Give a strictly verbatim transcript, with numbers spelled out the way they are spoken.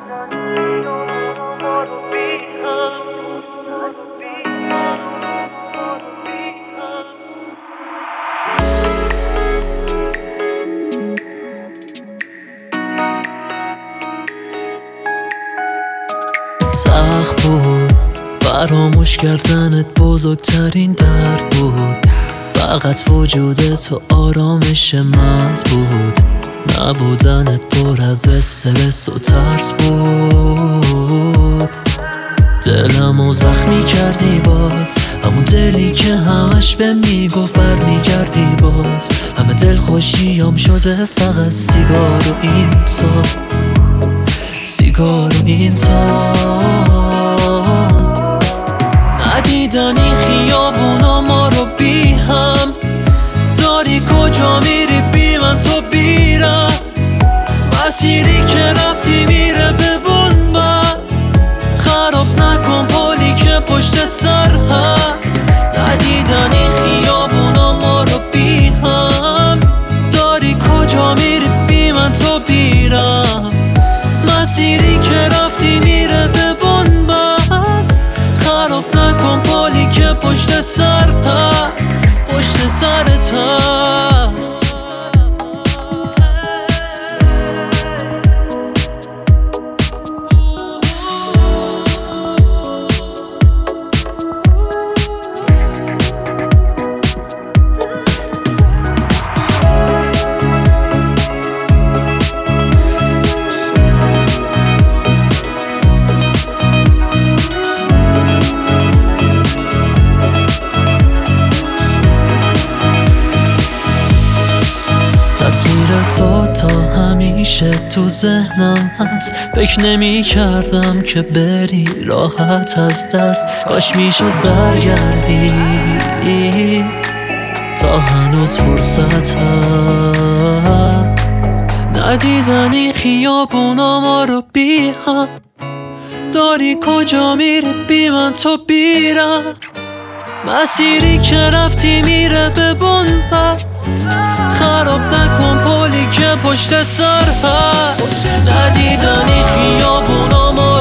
سخت بود فراموش کردنت، بزرگترین درد بود. فقط وجود تو آرامش محض بود. نبودنت پر از استرس و ترس بود. دلمو زخمی کردی باز، همون دلی که همش به میگفت برمیگردی باز. همه دل خوشیام شده فقط سیگار و این ساز، سیگار و این ساز. ندیدن این خیابونا ما رو بی هم، داری کجا میری بی من تو بیرم. مسیری که رفتی میره به بن بست، خراب نکن پلی که پشت سر هست. ندیدن این خیابونا ما رو بی هم، داری کجا میری بی من تو بیرم. مسیری که رفتی میره به بن بست، خراب نکن پلی که پشت سر هست، پشت سرت هست. تصویر تو تا همیشه تو ذهنم هست. فکر نمی کردم که بری راحت از دست. کاش می شد برگردی، تا هنوز فرصت هست. ندیدنی خیابونا ما رو بی هم، داری کجا میری بی من تو بیرم. مسیری که رفتی میره به بن بست، خراب نکن پلی که پشت سر هست. ندیدنی خیابونا ما